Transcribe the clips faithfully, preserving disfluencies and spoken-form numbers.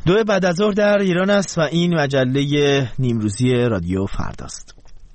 دو بعد از ظهر در ایران است و این مجله نیمروزی رادیو فرداست.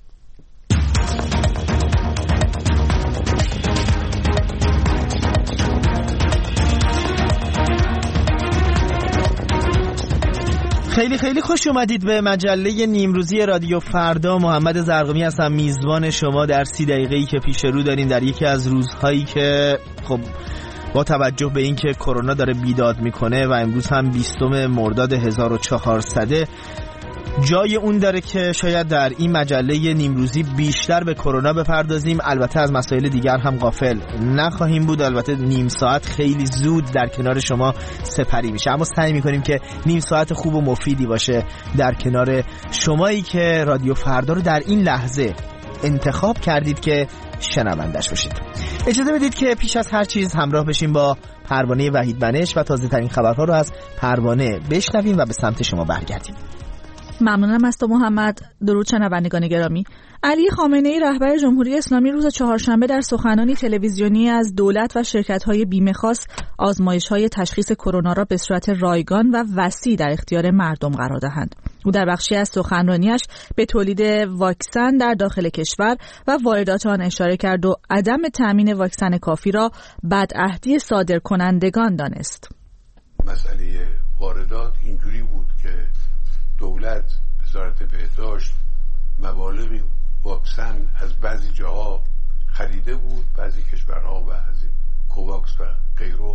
خیلی خیلی خوش اومدید به مجله نیمروزی رادیو فردا. محمد زرقمی هستم، میزبان شما در سی دقیقه‌ای که پیش رو داریم در یکی از روزهایی که خب با توجه به اینکه کرونا داره بیداد میکنه و امروز هم بیستم مرداد هزار و چهارصد جای اون داره که شاید در این مجله نیمروزی بیشتر به کرونا بپردازیم. البته از مسائل دیگر هم غافل نخواهیم بود. البته نیم ساعت خیلی زود در کنار شما سپری میشه، اما سعی میکنیم که نیم ساعت خوب و مفیدی باشه در کنار شمایی که رادیو فردا رو در این لحظه انتخاب کردید که شنوندش باشید. اجازه بدید که پیش از هر چیز همراه بشیم با پروانه وحید بنش و تازه ترین خبرها رو از پروانه بشنویم و به سمت شما برگردیم. ممنونم از تو محمد. درود شنوندگان گرامی. علی خامنه‌ای رهبر جمهوری اسلامی روز چهارشنبه در سخنرانی تلویزیونی از دولت و شرکت‌های بیمه خاص آزمایش‌های تشخیص کرونا را به صورت رایگان و وسیع در اختیار مردم قرار دهند. او در بخشی از سخنرانیش به تولید واکسن در داخل کشور و واردات آن اشاره کرد و عدم تامین واکسن کافی را بدعهدی صادرکنندگان دانست. مسئله واردات اینجوری بود که دولت وزارت بهداشت مبالغی واکسن از بعضی جاها خریده بود، بعضی کشورها و از این کوواکس و غیره،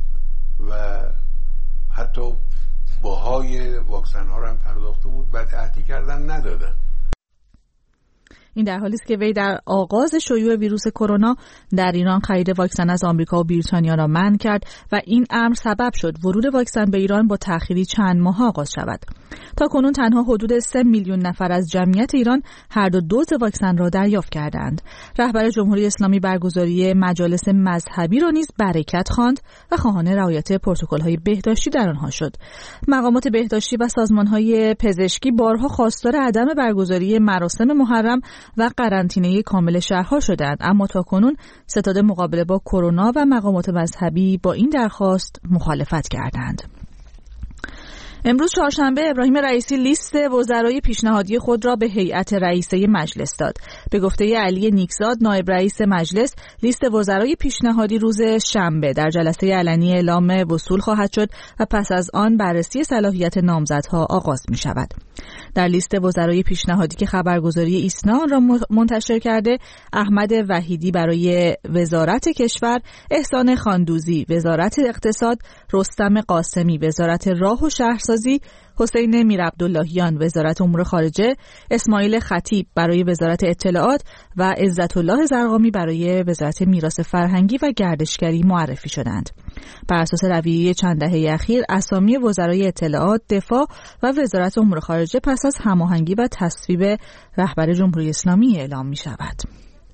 و حتی باهای واکسن ها رو هم پرداخته بود، بعد عهدی کردن ندادن. این در حالی است که وی در آغاز شیوع ویروس کرونا در ایران خرید واکسن از آمریکا و بریتانیا را منع کرد و این امر سبب شد ورود واکسن به ایران با تأخیری چند ماه آغاز شود. تا کنون تنها حدود سه میلیون نفر از جمعیت ایران هر دو دوز واکسن را دریافت کردند. رهبر جمهوری اسلامی برگزاری مجالس مذهبی را نیز برکت خواند و خواهان رعایت پروتکل‌های بهداشتی در آنها شد. مقامات بهداشتی و سازمان‌های پزشکی بارها خواستار عدم برگزاری مراسم محرم و قرنطینه کامل شهرها شدند، اما تاکنون ستاد مقابله با کرونا و مقامات مذهبی با این درخواست مخالفت کردند. امروز چهارشنبه ابراهیم رئیسی لیست وزرای پیشنهادی خود را به هیئت رئیسه مجلس داد. به گفته علی نیکزاد نایب رئیس مجلس، لیست وزرای پیشنهادی روز شنبه در جلسه علنی اعلام وصول خواهد شد و پس از آن بررسی صلاحیت نامزدها آغاز می شود. در لیست وزرای پیشنهادی که خبرگزاری ایسنا را منتشر کرده، احمد وحیدی برای وزارت کشور، احسان خاندوزی وزارت اقتصاد، رستم قاسمی وزارت راه و شهرسازی، حسین میرعبداللهیان وزارت امور خارجه، اسماعیل خطیب برای وزارت اطلاعات و عزت الله زرقامی برای وزارت میراث فرهنگی و گردشگری معرفی شدند. بر اساس رویه چند دهه اخیر، اسامی وزرای اطلاعات، دفاع و وزارت امور خارجه پس از هماهنگی و تصویب رهبر جمهوری اسلامی اعلام می شود.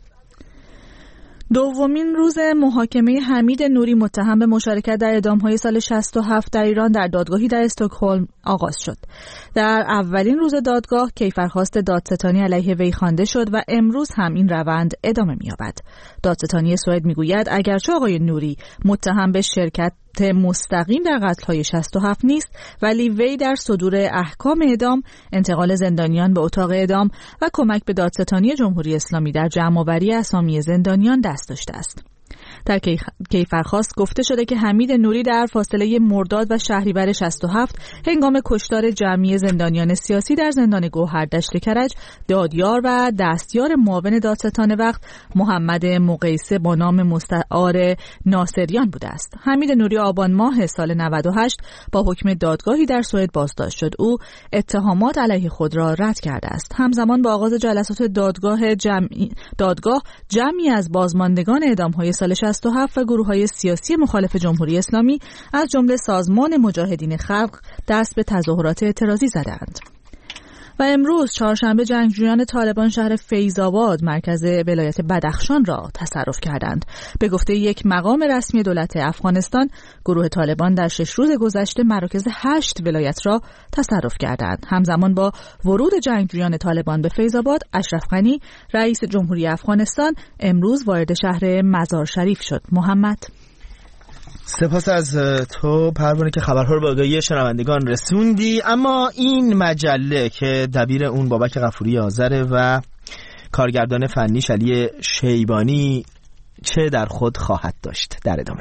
دومین روز محاکمه حمید نوری متهم به مشارکت در اعدام‌های سال شصت و هفت در ایران در دادگاهی در استکهلم آغاز شد. در اولین روز دادگاه کیفرخواست دادستانی علیه وی خوانده شد و امروز هم این روند ادامه می‌یابد. دادستانی سوئد می‌گوید اگرچه آقای نوری متهم به شرکت مستقیم در قتل‌های شصت و هفت نیست، ولی وی در صدور احکام اعدام، انتقال زندانیان به اتاق اعدام و کمک به دادستانی جمهوری اسلامی در جمع‌آوری اسامی زندانیان دست داشته است. در کیفرخواست گفته شده که حمید نوری در فاصله مرداد و شهریور شصت و هفت هنگام کشتار جمعی زندانیان سیاسی در زندان گوهردشت کرج، دادیار و دستیار معاون دادستان وقت محمد مقیسه با نام مستعار ناصریان بوده است. حمید نوری آبان ماه سال نود و هشت با حکم دادگاهی در سوئد بازداشت شد. او اتهامات علیه خود را رد کرده است. همزمان با آغاز جلسات دادگاه جمعی دادگاه جمعی از بازماندگان اعدام‌های سال شصت و هفت و گروه‌های سیاسی مخالف جمهوری اسلامی از جمله سازمان مجاهدین خلق دست به تظاهرات اعتراضی زدند. و امروز چهارشنبه جنگجویان طالبان شهر فیض‌آباد مرکز ولایت بدخشان را تصرف کردند. به گفته یک مقام رسمی دولت افغانستان، گروه طالبان در شش روز گذشته مراکز هشت ولایت را تصرف کردند. همزمان با ورود جنگجویان طالبان به فیض‌آباد، اشرف غنی رئیس جمهوری افغانستان امروز وارد شهر مزار شریف شد. محمد سپاس از تو پروانه که خبرها رو به آگاهی شنوندگان رسوندی. اما این مجله که دبیر اون بابک غفوری آذره و کارگردان فنیش علی شیبانی چه در خود خواهد داشت؟ در ادامه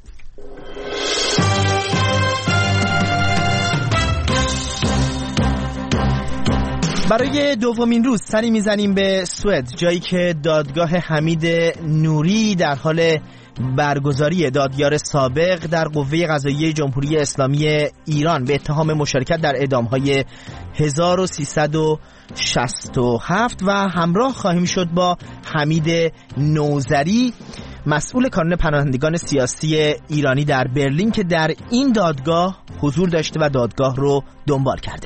برای دومین روز سری میزنیم به سوئد، جایی که دادگاه حمید نوری در حال برگزاری دادیار سابق در قوه قضاییه جمهوری اسلامی ایران به اتهام مشارکت در اعدام‌های هزار و سیصد و شصت و هفت و همراه خواهیم شد با حمید نوذری، مسئول کانون پناهندگان سیاسی ایرانی در برلین که در این دادگاه حضور داشته و دادگاه رو دنبال کرده.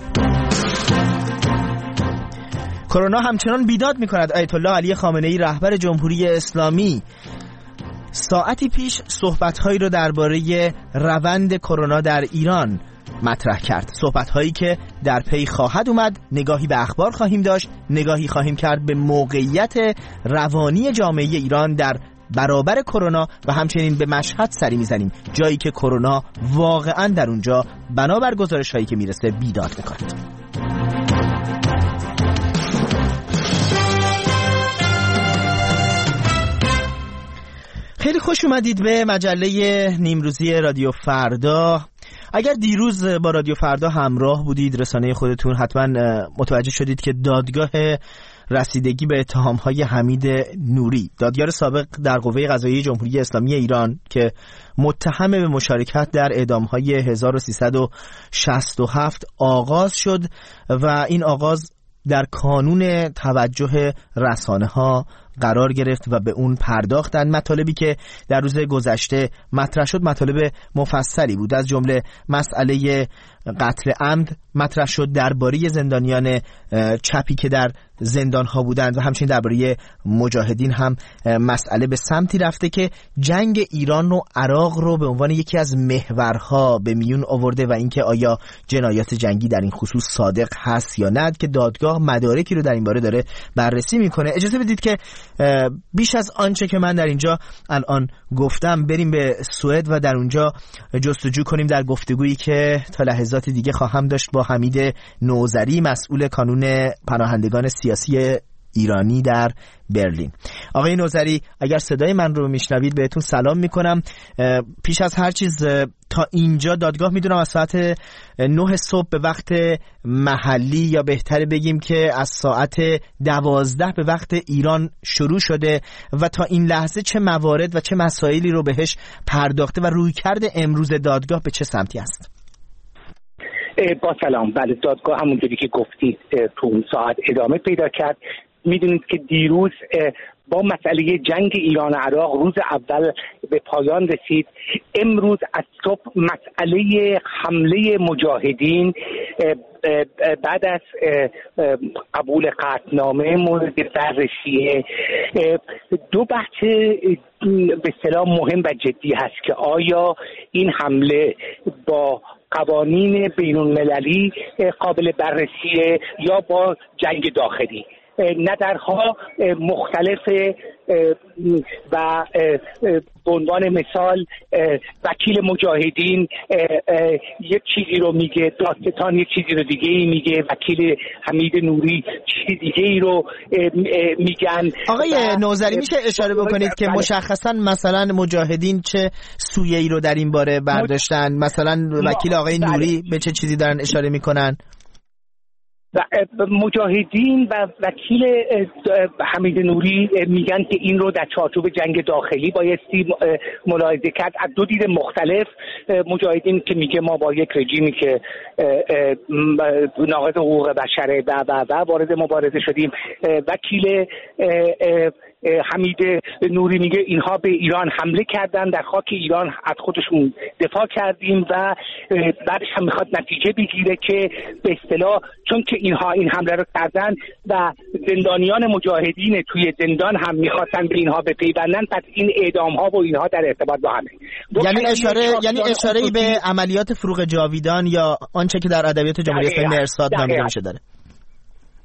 کرونا همچنان بیداد می‌کند. آیت الله علی خامنه‌ای رهبر جمهوری اسلامی ساعتی پیش صحبت‌هایی رو درباره روند کرونا در ایران مطرح کرد. صحبت‌هایی که در پی خواهد اومد. نگاهی به اخبار خواهیم داشت، نگاهی خواهیم کرد به موقعیت روانی جامعه ایران در برابر کرونا و همچنین به مشهد سری میزنیم، جایی که کرونا واقعاً در اونجا بنابر گزارش‌هایی که میرسه بیداد می‌کند. خیلی خوش اومدید به مجله نیمروزی رادیو فردا. اگر دیروز با رادیو فردا همراه بودید، رسانه خودتون، حتما متوجه شدید که دادگاه رسیدگی به اتهام‌های حمید نوری، دادیار سابق در قوه قضاییه جمهوری اسلامی ایران که متهم به مشارکت در اعدام‌های هزار و سیصد و شصت و هفت آغاز شد و این آغاز در کانون توجه رسانه‌ها قرار گرفت و به اون پرداختن. مطالبی که در روز گذشته مطرح شد مطالب مفصلی بود، از جمله مسئله قتل عمد مطرح شد، درباره زندانیان چپی که در زندان‌ها بودند و همچنین درباره مجاهدین هم مسئله به سمتی رفته که جنگ ایران و عراق رو به عنوان یکی از محورها به میون آورده و اینکه آیا جنایات جنگی در این خصوص صادق هست یا نه، که دادگاه مدارکی رو در این باره داره بررسی میکنه. اجازه بدید که بیش از آنچه که من در اینجا الان گفتم بریم به سوئد و در اونجا جستجو کنیم در گفتگویی که تا لحظات دیگه خواهم داشت با حمید نوذری، مسئول کانون پناهندگان سیاسی ایرانی در برلین. آقای نوذری، اگر صدای من رو میشنوید بهتون سلام میکنم. پیش از هر چیز تا اینجا دادگاه میدونم از ساعت نه صبح به وقت محلی، یا بهتره بگیم که از ساعت دوازده به وقت ایران شروع شده و تا این لحظه چه موارد و چه مسائلی رو بهش پرداخته و رویکرد امروز دادگاه به چه سمتی است؟ با سلام. بله، دادگاه همونجوری که گفتید تو اون ساعت ادامه پیدا کرد. میدونید که دیروز با مسئله جنگ ایران و عراق روز اول به پایان رسید. امروز از صبح مسئله حمله مجاهدین بعد از قبول قطعنامه مورد بررسیه. دو بحث به اصطلاح مهم و جدی هست که آیا این حمله با قوانین بین المللی قابل بررسیه یا با جنگ داخلی. نظرها مختلف و به عنوان مثال وکیل مجاهدین یک چیزی رو میگه، دادستان یک چیزی رو دیگه ای میگه، وکیل حمید نوری چیزی دیگه ای رو میگن. آقای نوذری، میشه اشاره بکنید که مشخصا مثلا مجاهدین چه سویه ای رو در این باره برداشتن؟ مثلا وکیل آقای نوری به چه چیزی دارن اشاره میکنن؟ مجاهدین و وکیل حمید نوری میگن که این رو در چارچوب جنگ داخلی بایستی ملاحظه کرد از دو دید مختلف. مجاهدین که میگه ما با یک رژیمی که ناقض حقوق بشره و و و وارد مبارزه شدیم. وکیل حمید نوری میگه اینها به ایران حمله کردن، در خاک ایران از خودشون دفاع کردیم و بعدش هم میخواد نتیجه بگیره که به اصطلاح چون که اینها این حمله رو کردن و زندانیان مجاهدین توی زندان هم میخواستن به اینها بپیوندن، پس این اعدام ها و اینها در ارتباط با همه. یعنی اشاره یعنی اشاره‌ای به عملیات فروغ جاویدان یا آنچه که در ادبیات جمهوری اسلامی ارصاد نامیده میشه داره.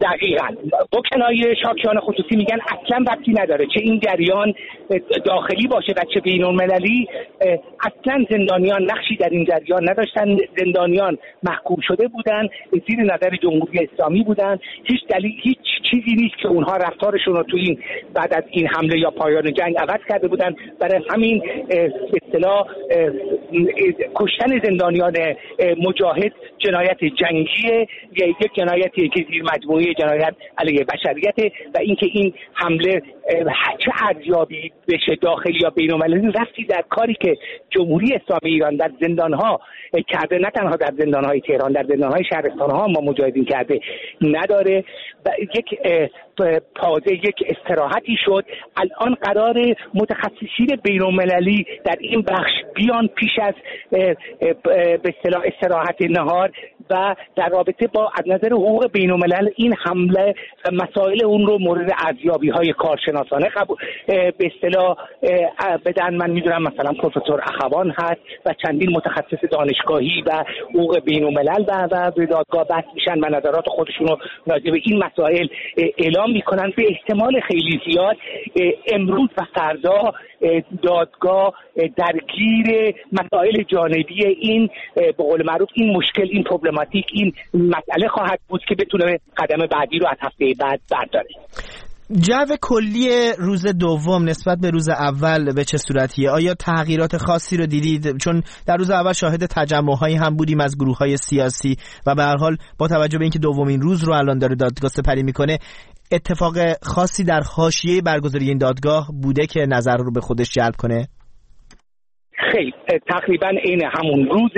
دقیقاً با کنایه شاکیان خصوصی میگن اصلا ربطی نداره، چه این جریان داخلی باشه و چه بین‌المللی، اصلا زندانیان نقشی در این جریان نداشتن. زندانیان محکوم شده بودن، زیر نظر جمهوری اسلامی بودن، هیچ دلیل هیچ چیزی نیست که اونها رفتارشون رو تو این بعد از این حمله یا پایان جنگ عوض کرده بودن. برای همین به اصطلاح کشتن زندانیان مجاهد جنایت جنگیه، یک جنایتی که زیر مجموعه جنایت علیه بشریت و اینکه این حمله چه ارزیابی بشه داخلی یا بین‌المللی رفتی در کاری که جمهوری اسلامی ایران در زندان‌ها کرده، نه تنها در زندان‌های تهران، در زندان‌های شهرستان‌ها ما مجاهدین کرده نداره. و یک پازه یک استراحتی شد. الان قرار متخصصین بین‌المللی در این بخش بیان پیش از به اصطلاح استراحت نهار و در رابطه با از نظر حقوق بین‌الملل این حمله و مسائل اون رو مورد ارزیابی‌های کارشناسانه قبول به اصطلاح بدن. من میدونم مثلا پروفسور اخوان هست و چندین متخصص دانشگاهی و حقوق بین‌الملل و و به دادگاه بحث میشن و نظرات خودشون رو راجع به این مسائل اعلام میکنن. به احتمال خیلی زیاد امروز و فردا دادگاه درگیر مسائل جانبی این به قول معروف این مشکل، این پروبلماتیک، این مسئله خواهد بود که بتونه قدم بعدی رو از هفته بعد برداره. جو کلی روز دوم نسبت به روز اول به چه صورتیه؟ آیا تغییرات خاصی رو دیدید؟ چون در روز اول شاهد تجمع‌هایی هم بودیم از گروه‌های سیاسی و به هر حال با توجه به اینکه دومین روز رو الان داره دادگاه سپری میکنه، اتفاق خاصی در حاشیه برگزاری این دادگاه بوده که نظر رو به خودش جلب کنه؟ خیلی تقریبا عین همون روز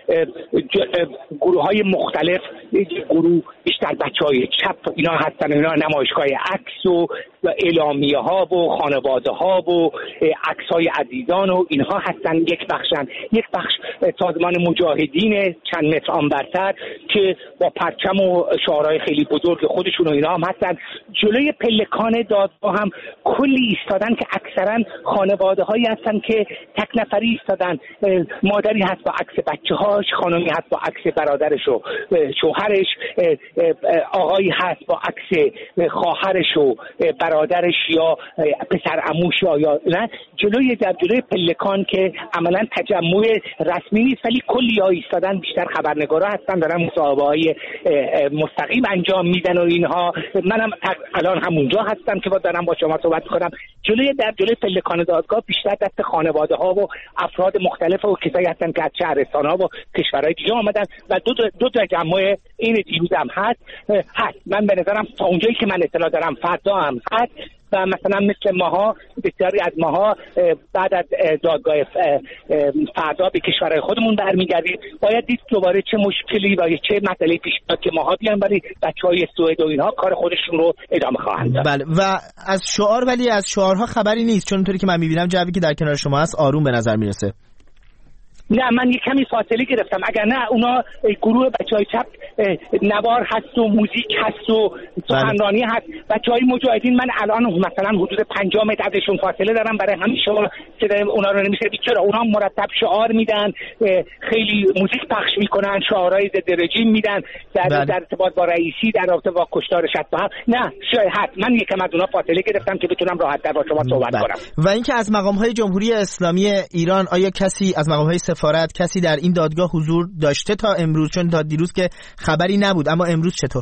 گروه های مختلف، گروه بیشتر بچه های چپ اینا هستن، اینا نمایشگاه عکس و اعلامیه ها و خانواده ها و عکس های عزیزان و اینها هستن. یک بخشن یک بخش سازمان مجاهدین چند متر آنورتر که با پرچم و شعارهای خیلی بزرگ خودشون و اینا هم هستن. جلوی پلکان دادگاه هم کلی ایستادن که اکثرا خانواده هایی هستن که تک نفری ایستادن. مادری هست با عکس بچه هاش، خانمی هست با عکس برادرش و شوهرش، آقایی هست با عکس خواهرش و برادرش یا پسر عموش یا نه، جلوی در جلوی پلکان که عملا تجمع رسمی نیست ولی کلی ها ایستادن، بیشتر خبرنگارا هستن، دارن مصاحبه های مستقیم انجام میدن و اینها. منم الان همونجا هستم که با دارم با شما صحبت کنم. جلوی در جلوی پلکان دادگاه بیشتر دست خانواده ها و افراد مختلف و کسایی هستن که از شهرستان ها و کشورهای دیگه آمدن و دو دو تجمع این دیروز هم هست هست من به نظرم تا اونجایی که من اطلاع دارم فردا هم هست و مثلا مثل ماها بسیاری از ماها بعد از دادگاه فردا به کشورهای خودمون برمیگردیم. باید دید دوباره چه مشکلی و چه مسئله پیش بیاد که ماها بیان، ولی بچهای سوئد و اینها کار خودشون رو ادامه خواهند داد. بله. و از شعار، ولی از شعارها خبری نیست، چون اونطوری که من میبینم جوی که در کنار شما هست آروم به نظر میرسه. نه، من یک کمی فاصله گرفتم. اگر نه اونا گروه بچهای چپ نوار هست و موزیک هست و سخنرانی هست. بچهای مجاهدین من الان مثلا حدود پنجاه متر ازشون فاصله دارم، برای همین شما صدای اونا رو نمیشه. چرا؟ اونا مرتب شعار میدن، خیلی موزیک پخش میکنن، شعارهای ضد رژیم میدن در بله. در ارتباط با رئیسی، در رابطه با کشتار شطرنج. نه شاید من یکم از اونا فاصله گرفتم که بتونم راحت‌تر با شما صحبت بله. کنم. و اینکه از مقام‌های جمهوری اسلامی ایران آیا کسی از مقام‌های سفارت کسی در این دادگاه حضور داشته تا امروز؟ چون تا دیروز که خبری نبود، اما امروز چطور؟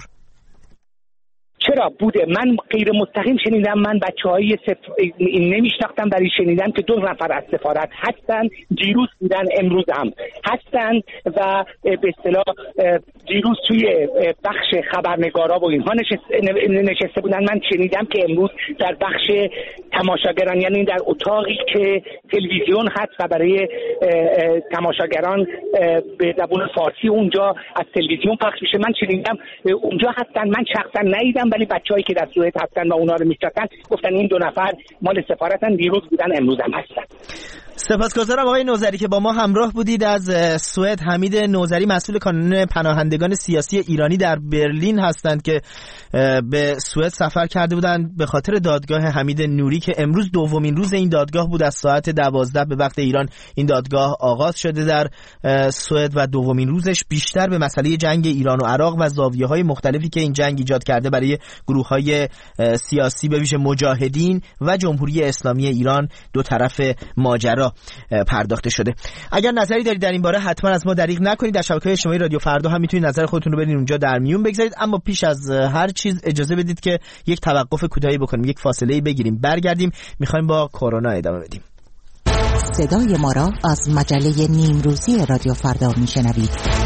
چرا بوده؟ من غیر مستقیم شنیدم. من بچه‌های سف... نمیشناختم، ولی شنیدم که دو نفر از سفارت هستن، دیروز بودن، امروز هم هستن و به اصطلاح دیروز توی بخش خبرنگارا و اینها نشسته بودن. من شنیدم که امروز در بخش تماشاگران، یعنی در اتاقی که تلویزیون هست و برای تماشاگران به زبان فارسی اونجا از تلویزیون پخش میشه، من شنیدم اونجا هستن. من شخصا ندیدم، ولی بچه‌هایی که در سوئد هستن و اونا رو میشناسن گفتن این دو نفر مال سفارتن، دیروز بودن، امروز هم هستن. سپاسگزارم آقای نوذری که با ما همراه بودید. از سوئد حمید نوذری مسئول کانون پناهندگان سیاسی ایرانی در برلین هستند که به سوئد سفر کرده بودند به خاطر دادگاه حمید نوری که امروز دومین روز این دادگاه بود. از ساعت دوازده به وقت ایران این دادگاه آغاز شده در سوئد و دومین روزش بیشتر به مسئله جنگ ایران و عراق و زاویه‌های مختلفی که این جنگ ایجاد کرده برای گروه‌های سیاسی به ویژه مجاهدین و جمهوری اسلامی ایران دو طرف ماجرا پرداخته شده. اگر نظری دارید در این باره حتما از ما دریغ نکنید. در شبکه‌های اجتماعی رادیو فردا هم میتونید نظر خودتون رو بدین اونجا در میون بگذارید. اما پیش از هر چیز اجازه بدید که یک توقف کوتاهی بکنیم، یک فاصله بگیریم، برگردیم. میخوایم با کرونا ادامه بدیم. صدای ما را از مجله نیمروزی رادیو فردا میشنوید.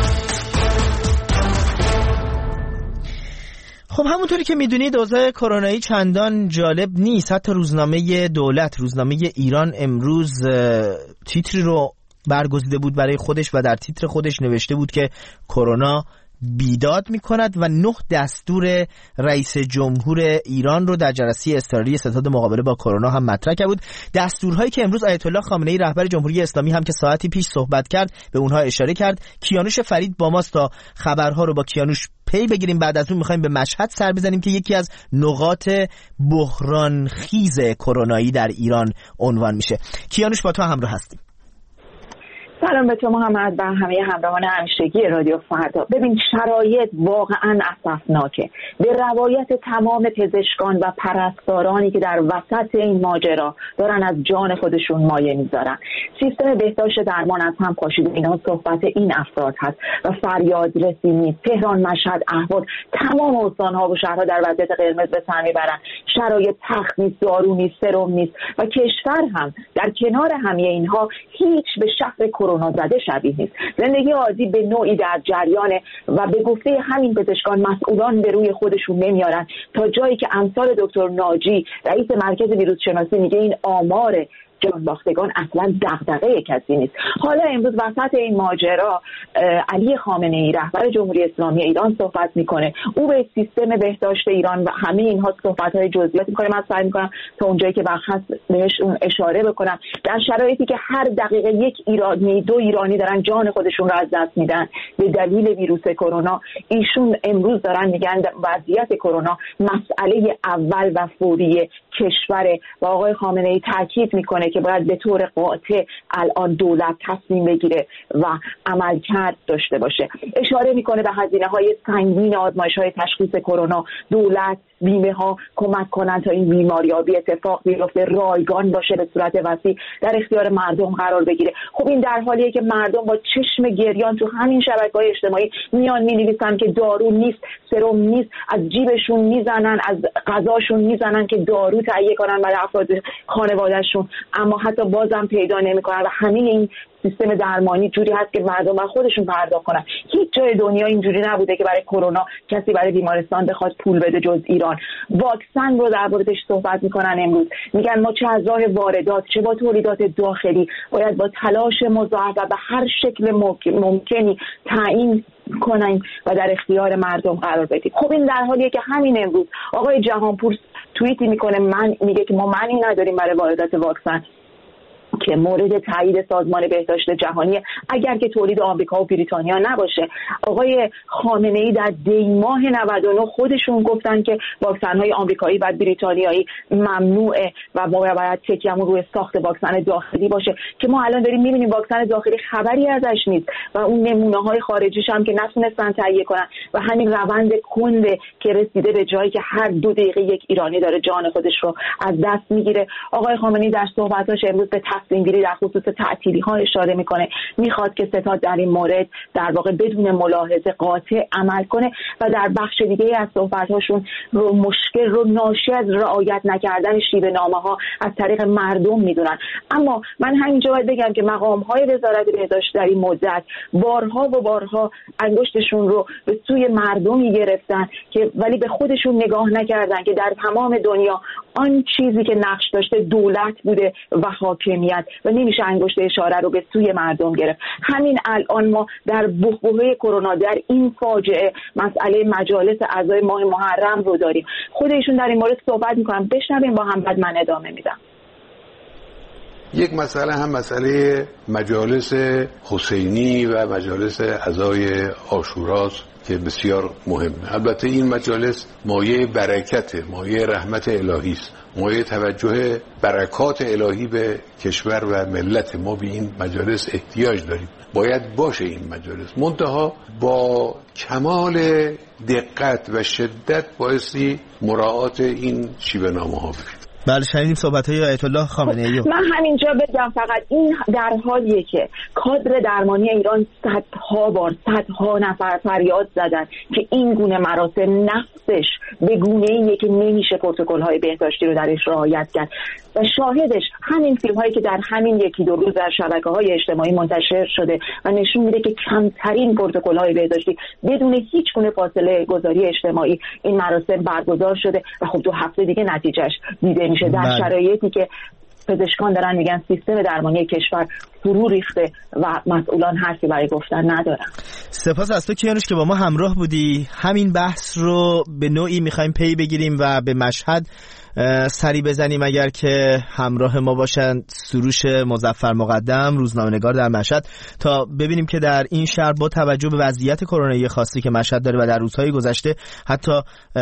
خب همونطوری که میدونید اوضاع کرونایی چندان جالب نیست. حتی روزنامه دولت، روزنامه ایران امروز تیتری رو برگزیده بود برای خودش و در تیتر خودش نوشته بود که کرونا بیداد میکند و نه دستور رئیس جمهور ایران رو در جلسه اضطراری ستاد مقابله با کرونا هم مطرح کرد بود. دستورهایی که امروز آیت الله خامنه‌ای رهبر جمهوری اسلامی هم که ساعتی پیش صحبت کرد به اونها اشاره کرد. کیانوش فرید با ماست تا خبرها رو با کیانوش پی بگیریم. بعد از اون میخوایم به مشهد سر بزنیم که یکی از نقاط بحران خیز کرونایی در ایران عنوان میشه. کیانوش با تو همراه هستیم. سلام به تو محمد و همه همراهان همیشگی رادیو فردا. ببین شرایط واقعا اسفناکه. به روایت تمام پزشکان و پرستارانی که در وسط این ماجرا دارن از جان خودشون مایه میذارن. سیستم بهداشت درمان از هم پاشیده. اینا صحبت این افراد هست و فریاد رسی نیست. تهران، مشهد، اهواز، تمام استان‌ها و شهرها در وضعیت قرمز به سر میبرن. شرایط تخت نیست، دارو نیست، سرم نیست و کشور هم در کنار همه اینها هیچ به شهر کرونا زده شبیه نیست. زندگی عادی به نوعی در جریانه و به گفته همین پزشکان مسئولان به روی خودشون نمیارن تا جایی که امثال دکتر ناجی رئیس مرکز ویروس شناسی میگه این آمار جان باختگان اصلا دغدغه کسی نیست. حالا امروز وسط این ماجرا علی خامنه‌ای رهبر جمهوری اسلامی ایران صحبت میکنه. او به سیستم بهداشت ایران و همه اینها صحبت‌های جزئیات میکنه. من سعی میکنم تا اونجایی که وقت هست بهش اون اشاره بکنم. در شرایطی که هر دقیقه یک ایرانی دو ایرانی دارن جان خودشون رو از دست میدن به دلیل ویروس کرونا، ایشون امروز دارن میگن وضعیت کرونا مسئله اول و فوری کشوره و آقای خامنه‌ای تاکید میکنه که باید به طور قاطع الان دولت تصمیم بگیره و عملکرد داشته باشه. اشاره میکنه به هزینه‌های سنگین آزمایش‌های تشخیص کرونا. دولت، بیمه ها کمک کنن تا این بیماریابی اتفاق بیفته، رایگان باشه، به صورت وسیع در اختیار مردم قرار بگیره. خب این در حالیه که مردم با چشم گریان تو همین شبکه‌های اجتماعی میان می‌نویسن که دارو نیست، سرم نیست، از جیبشون میزنن، از غذاشون میزنن که دارو تهیه کنن برای افراد خانواده‌شون، اما حتی بازم پیدا نمی‌کنن و همه این سیستم درمانی جوری هست که مردم با خودشون پرداخت کنن. هیچ جای دنیا اینجوری نبوده که برای کرونا کسی برای بیمارستان بخواد پول بده جز ایران. واکسن رو در موردش صحبت میکنن امروز. میگن ما چه از راه واردات چه با تولیدات داخلی باید با تلاش مضاعف و به هر شکل ممکنی تعیین کنیم و در اختیار مردم قرار بدیم. خب این در حالیه که همین امروز آقای جهانپور توییتی میکنه، من میگه که ما معنی نداریم برای واردات واکسن که مورد تایید سازمان بهداشت جهانی اگر که تولید آمریکا و بریتانیا نباشه. آقای خامنه‌ای در دی ماه نود و نه خودشون گفتن که واکسن‌های آمریکایی و بریتانیایی ممنوعه و ما باید تکیه‌مون روی ساخت واکسن داخلی باشه که ما الان داریم می‌بینیم واکسن داخلی خبری ازش نیست و اون نمونه‌های خارجیش هم که نتونستن تهیه کنن و همین روند کنده که رسیده به جایی که هر دو دقیقه یک ایرانی داره جان خودش رو از دست میگیره. آقای خامنه‌ای در صحبتاش امروز به تصمیم‌گیری در خصوص تعطیلی‌ها اشاره میکنه. میخواد که ستاد در این مورد در واقع بدون ملاحظه قاطع عمل کنه و در بخش دیگه از صحبت‌هاشون رو مشکل رو ناشی از رعایت نکردن شیوه نامه‌ها از طریق مردم میدونن. اما من همینجا باید بگم که مقام‌های وزارت بهداشت در این مدت بارها و بارها انگشتشون رو به سوی مردمی گرفتن که ولی به خودشون نگاه نکردن که در تمام دنیا آن چیزی که نقش داشته دولت بوده و حاکمیت و نمیشه انگشت اشاره رو به سوی مردم گرفت. همین الان ما در بحبوحه کرونا در این فاجعه مسئله مجالس اعضای ماه محرم رو داریم. خود ایشون در این مورد صحبت میکنن، بشنویم با هم بعد من ادامه میدم. یک مسئله هم مسئله مجالس حسینی و مجالس عزای عاشوراست که بسیار مهمه. البته این مجالس مایه برکته، مایه رحمت الهی است، مایه توجه برکات الهی به کشور و ملت ما. به این مجالس احتیاج داریم، باید باشه این مجالس، منتها با کمال دقت و شدت بایستی مراعات این شیوه نامه ها بشه. بله شنیدیم صحبت‌های آیت الله خامنه‌ای. من همینجا بگم فقط این در حالیه که کادر درمانی ایران صدها بار صدها نفر فریاد زدن که این گونه مراسم نفسش به گونه‌ایه که نمیشه پروتکل‌های بهداشتی رو درش رعایت کرد و شاهدش همین فیلم‌هایی که در همین یکی دو روز در شبکه‌های اجتماعی منتشر شده و نشون میده که کمترین پروتکل‌های بهداشتی بدون هیچ گونه فاصله گذاری اجتماعی این مراسم برگزار شده و خب دو هفته دیگه نتیجهش دیده میشه در شرایطی که پزشکان دارن میگن سیستم درمانی کشور فرو ریخته و مسئولان حرفی برای گفتن ندارن. سپاس از تو کیانوش که با ما همراه بودی. همین بحث رو به نوعی میخوایم پی بگیریم و به مشهد سری بزنیم اگر که همراه ما باشن سروش مظفر مقدم، روزنامه‌نگار در مشهد، تا ببینیم که در این شهر با توجه به وضعیت کرونایی خاصی که مشهد داره و در روزهای گذشته حتی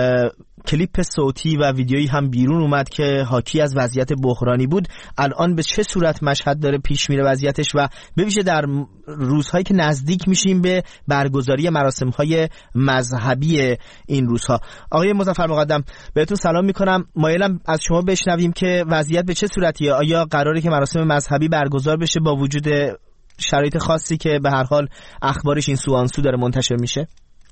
کلیپ صوتی و ویدیویی هم بیرون اومد که حاکی از وضعیت بحرانی بود، الان به چه صورت مشهد داره پیش میره وضعیتش و به ویژه در روزهایی که نزدیک میشیم به برگزاری مراسم‌های مذهبی این روزها. آقای مظفر مقدم بهتون سلام میکنم. مایلم از شما بشنویم که وضعیت به چه صورتیه. آیا قراره که مراسم مذهبی برگزار بشه با وجود شرایط خاصی که به هر حال اخبارش این سو آن سو داره منتشر میشه؟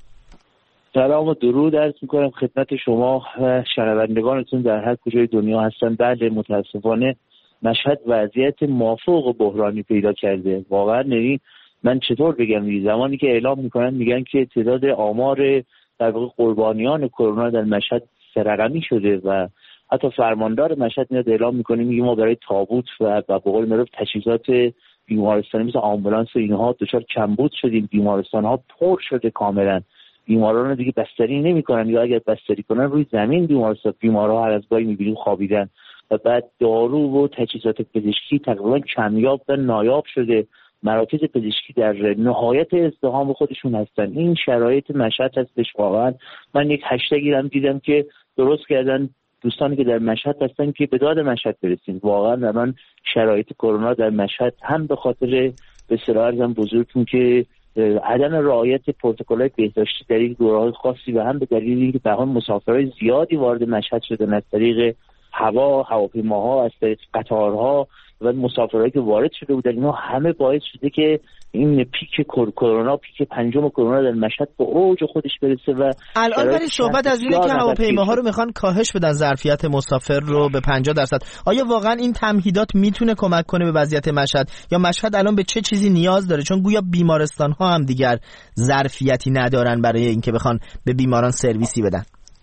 سلام و درود عرض میکنم خدمت شما و شنوندگانتون در هر کجای دنیا هستن. بله متاسفانه مشهد وضعیت مافوق بحرانی پیدا کرده. واقعا نمی من چطور بگم، زمانی که اعلام میکنن میگن که تعداد آمار در واقع قربانیان کرونا در مشهد سرقمی شده و حتی فرماندار مشهد میاد اعلام میکنه میگه ما برای تابوت و به قول معروف تجهیزات بیمارستانی مثل آمبولانس و اینها دچار کمبود شدیم. بیمارستان ها پر شده کاملا، بیماران رو دیگه بستری نمی‌کنن یا اگر بستری کنن روی زمین بیمارستان بیمارها هر از گاهی می‌بینیم خوابیدن و بعد دارو و تجهیزات پزشکی تقریبا کمیاب و نایاب شده. مراکز پزشکی در نهایت ازدحام خودشون هستن. این شرایط مشهد هستش. واقعا من یک هشتگی هم دیدم که درست کردن دوستانی که در مشهد هستن که به داد مشهد برسیم. واقعا من شرایط کرونا در مشهد هم به خاطر به اصطلاح ارزم بزرگتون که عدم رعایت پروتکل‌های بهداشتی در این دوره‌های خاصی و هم به دلیل اینکه به هم مسافرای زیادی وارد مشهد شدن از طریق هوا، هواپیماها، از طریق قطارها و مسافرایی که وارد شده بودن، اینا همه باعث شده که این پیک کرونا، پیک پنجم کرونا در مشهد به اوج خودش برسه. و الان برای صحبت از اینه که هواپیماها رو میخوان کاهش بدن ظرفیت مسافر رو به پنجاه درصد. آیا واقعا این تمهیدات میتونه کمک کنه به وضعیت مشهد یا مشهد الان به چه چیزی نیاز داره؟ چون گویا بیمارستان ها هم دیگر ظرفیتی ندارن برای اینکه بخوان به بیماران سرویسی بدن.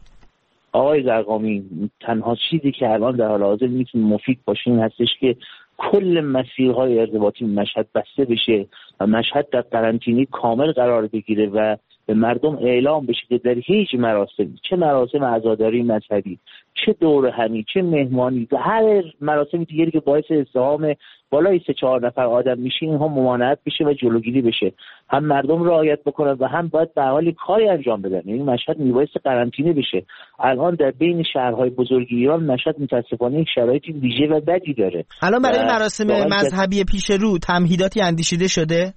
آقای زرقامی، تنها چیزی که الان در حال حاضر میتونه مفید باشه این هستش که کل مسیرهای ارتباطی مشهد بسته بشه و مشهد در قرنطینه کامل قرار بگیره و به مردم اعلام بشه که در هیچ مراسمی، چه مراسم عزاداری مذهبی، چه دور همی، چه مهمانی و هر مراسم دیگری که باعث ازدحام بالای سه چهار نفر آدم میشه اینها ممانعت بشه و جلوگیری بشه. هم مردم رعایت بکنن و هم باید به حال کاری انجام بدن. این مشهد میبایست قرنطینه بشه. الان در بین شهرهای بزرگ ایران مشهد متاسفانه یک شرایط ویژه و بدی داره. الان برای مراسم مذهبی پیش رو تمهیداتی اندیشیده شده؟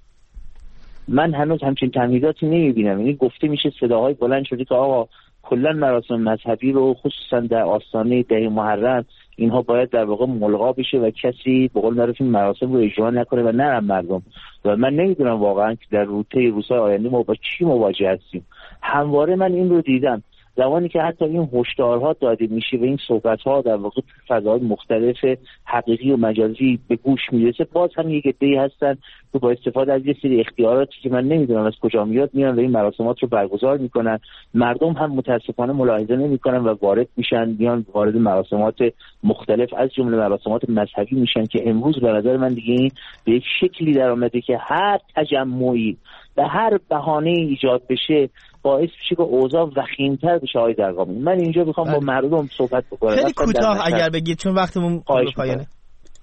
من هنوز همچین تمهیداتی نمیبینم. یعنی گفته میشه صداهای بلند شده که آقا کلا مراسم مذهبی رو خصوصا در آستانه ده محرم اینها باید در واقع ملغا بشه و کسی به قول معروف این مراسم رو اجرا نکنه و نرم مردم. و من نمیدونم واقعا که در روزهای روزهای آینده ما با چی مواجه هستیم. همواره من این رو دیدم زمانی که حتی این هشدارها داده میشه و این صحبت‌ها در واقع فضاهای مختلف حقیقی و مجازی به گوش میرسه، باز هم یک عده‌ای هستن که با استفاده از یه سری اختیاراتی که من نمیدونم از کجا میاد میان و این مراسمات رو برگزار میکنن. مردم هم متاسفانه ملاحظه نمیکنن و وارد میشن، میان وارد مراسمات مختلف از جمله مراسمات مذهبی میشن که امروز به نظر من دیگه این به یک شکلی در اومده که هر تجمعی به هر بهانه ایجاد بشه باعث میشه که اوضاع وخیم‌تر بشه. آقای درغامی، من اینجا میخوام با مردم صحبت بکنم. خیلی کوتاه اگر بگید چون وقتمون پایانه.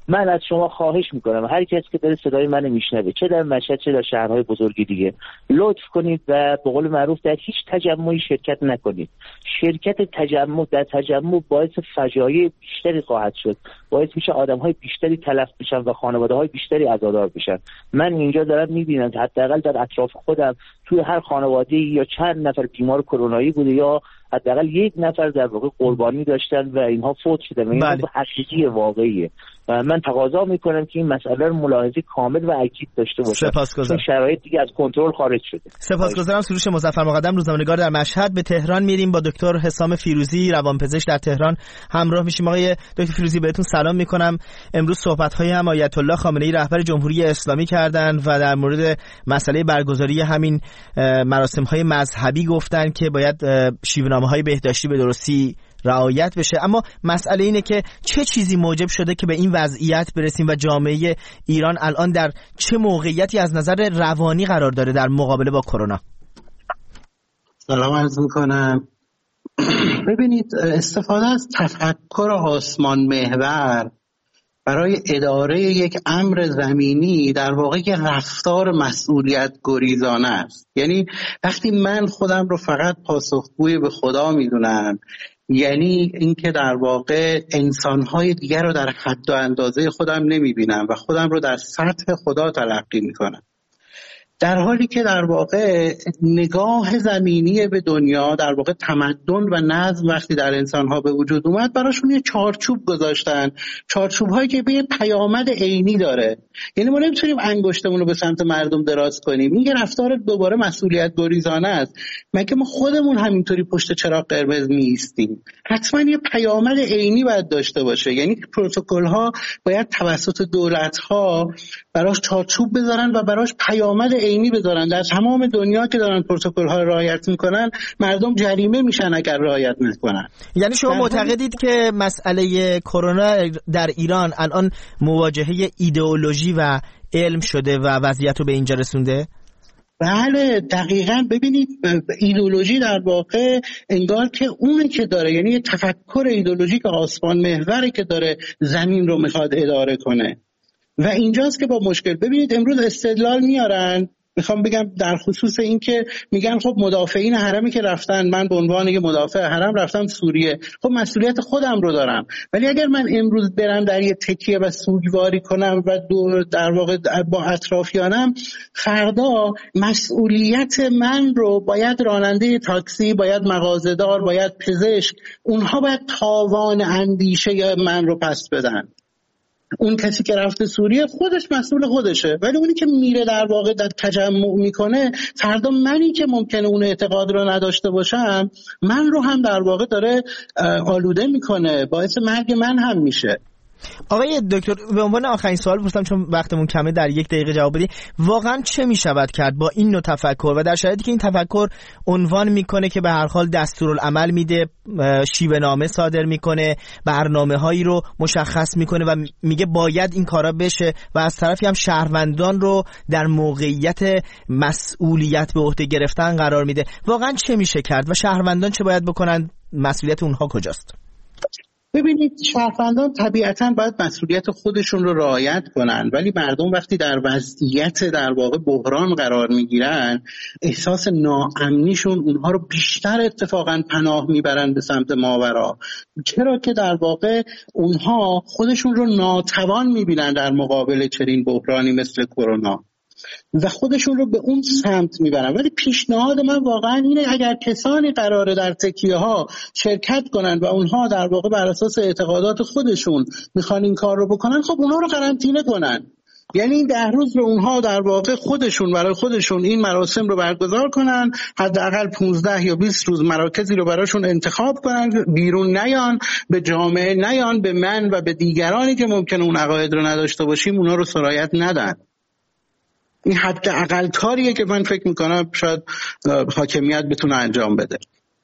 من از شما خواهش میکنم هر کسی که داره صدای منو میشنوه، چه در مشهد چه در شهرهای بزرگی دیگه، لطف کنید و به قول معروف در هیچ تجمعی شرکت نکنید. شرکت تجمع در تجمع باعث فجایع بیشتری خواهد شد، باعث میشه آدم‌های بیشتری تلف بشن و خانواده‌های بیشتری عزادار بشن. من اینجا دارم میبینم حداقل در اطراف خودم توی هر خانواده‌ای یا چند نفر بیمار کرونایی بوده یا حداقل یک نفر در واقع قربانی داشتن و اینها فوت شدن. این بله. حقیقی واقعیه و من تقاضا میکنم که این مسئله رو ملاحظه کامل و اکید داشته باشه. سپاسگزارم. شرایط دیگه از کنترل خارج شده. سپاسگزارم. سروش مظفر مقدم، روزنامه‌نگار در مشهد. به تهران میریم با دکتر حسام فیروزی، روانپزشک در تهران همراه میشیم. آقای دکتر فیروزی بهتون سلام میکنم. امروز صحبت‌های هم آیت الله خامنه‌ای رهبر جمهوری اسلامی کردند و در مورد مسئله برگزاری همین مراسم‌های مذهبی گفتن که باید شیوه‌نامه‌های بهداشتی به درستی رعایت بشه. اما مسئله اینه که چه چیزی موجب شده که به این وضعیت برسیم و جامعه ایران الان در چه موقعیتی از نظر روانی قرار داره در مقابله با کرونا؟ سلام عرض میکنم. ببینید، استفاده از تفکر آسمان محور برای اداره یک امر زمینی در واقع یک رفتار مسئولیت گریزانه است. یعنی وقتی من خودم رو فقط پاسخگوی به خدا میدونم، یعنی اینکه در واقع انسان‌های دیگر رو در حد و اندازه خودم نمی‌بینم و خودم رو در سطح خدا تلقی می‌کنم، در حالی که در واقع نگاه زمینی به دنیا، در واقع تمدن و نظم وقتی در انسان‌ها به وجود اومد، براشون یه چارچوب گذاشتن، چارچوب‌هایی که به یه پیامد عینی داره. یعنی ما نمی‌تونیم انگشتمون رو به سمت مردم دراز کنیم. این یه رفتار دوباره مسئولیت گریزانه است. مگه ما خودمون همینطوری پشت چراغ قرمز نیستیم؟ حتما یه پیامد عینی باید داشته باشه. یعنی پروتکل‌ها باید توسط دولت‌ها براش چارچوب بذارن و براش پیامد عینی بذارن. در تمام دنیا که دارن پروتکل‌ها رو رعایت میکنن، مردم جریمه میشن اگر رعایت نکنن. یعنی شما معتقدید که مسئله کرونا در ایران الان مواجهه ایدئولوژی و علم شده و وضعیت رو به اینجا رسونده؟ بله دقیقاً. ببینید، ایدئولوژی در واقع انگار که اونه که داره، یعنی یه تفکر ایدئولوژیک آسمان محوری که داره زمین رو میخواد اداره کنه و اینجاست که با مشکل. ببینید امروز استدلال میارن، میخوام بگم در خصوص این که میگن خب مدافعین حرمی که رفتن، من به عنوان یه مدافع حرم رفتم سوریه، خب مسئولیت خودم رو دارم. ولی اگر من امروز برم در یه تکیه و سوگواری کنم و دور در واقع با اطرافیانم، فردا مسئولیت من رو باید راننده تاکسی، باید مغازه‌دار، باید پزشک، اونها باید تاوان اندیشه من رو پس بدن. اون کسی که رفته سوریه خودش مسئول خودشه، ولی اونی که میره در واقع در تجمع میکنه، فردا منی که ممکنه اون اعتقاد رو نداشته باشم، من رو هم در واقع داره آلوده میکنه، باعث مرگ من هم میشه. آقای دکتر، به عنوان آخرین سوال پرسیدم چون وقتمون کمه، در یک دقیقه جواب بدید. واقعا چه میشود کرد با این نوع تفکر و در شرایطی که این تفکر عنوان میکنه که به هر حال دستورالعمل میده، شیوه نامه صادر میکنه، برنامه هایی رو مشخص میکنه و میگه باید این کارا بشه و از طرفی هم شهروندان رو در موقعیت مسئولیت به عهده گرفتن قرار میده، واقعا چه میشه کرد و شهروندان چه باید بکنن؟ مسئولیت اونها کجاست؟ ببینید، شهروندان طبیعتاً باید مسئولیت خودشون رو رعایت کنن، ولی مردم وقتی در وضعیت در واقع بحران قرار میگیرن، احساس ناامنیشون اونها رو بیشتر اتفاقاً پناه میبرن به سمت ماورا، چرا که در واقع اونها خودشون رو ناتوان میبینن در مقابل چنین بحرانی مثل کرونا و خودشون رو به اون سمت میبرن. ولی پیشنهاد من واقعا اینه اگر کسانی قراره در تکیه ها شرکت کنن و اونها در واقع بر اساس اعتقادات خودشون میخوان این کار رو بکنن، خب اونها رو قرنطینه کنن. یعنی این ده روز رو اونها در واقع خودشون برای خودشون این مراسم رو برگزار کنن، حداقل پانزده یا بیست روز مراکزی رو براشون انتخاب کنن، بیرون نیان، به جامعه نیان، به من و به دیگرانی که ممکنه اون عقاید رو نداشته باشیم اونها رو سرایت ندن. این حد اقل کاریه که من فکر میکنم شاید حاکمیت بتونه انجام بده.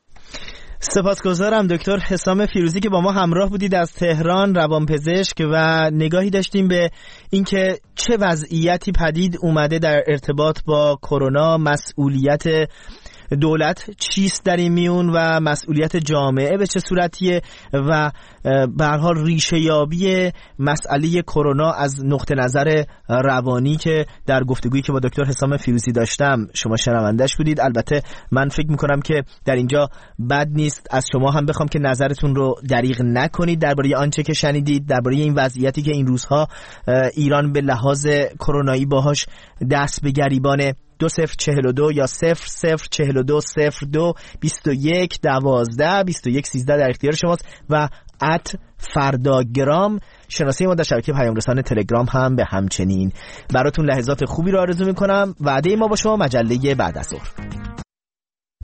سپاسگزارم دکتر حسام فیروزی که با ما همراه بودید از تهران، روانپزشک، و نگاهی داشتیم به اینکه چه وضعیتی پدید اومده در ارتباط با کرونا، مسئولیت دولت چیست در این میون و مسئولیت جامعه به چه صورتیه و به هر حال ریشه یابی مسئله کرونا از نقطه نظر روانی که در گفتگویی که با دکتر حسام فیروزی داشتم شما شنوندش بودید. البته من فکر میکنم که در اینجا بد نیست از شما هم بخوام که نظرتون رو دریغ نکنید درباره آنچه که شنیدید، درباره این وضعیتی که این روزها ایران به لحاظ کرونایی باهاش دست به گریبان. دو صفر چهل و دو یا صفر صفر چهل و دو صفر دو بیست و یک دوازده بیست و یک سیزده در اختیار شماست و ات فرداگرام شناسه ما در شبکه پیام رسان تلگرام هم به همچنین. براتون لحظات خوبی رو آرزو میکنم. وعده ما با شما مجله بعد از ظهر.